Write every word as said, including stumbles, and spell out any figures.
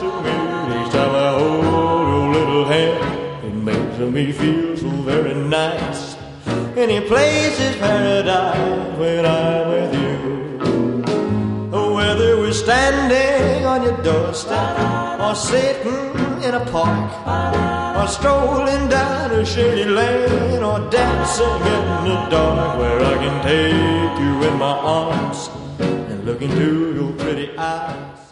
to me. Each time I hold your little hand, it makes me feel so very nice. Any place is paradise when I'm with you. Whether we're standing on your doorstep, or sitting in a park, or strolling down a shady lane, or dancing in the dark, where I can take you in my arms and look into your pretty eyes.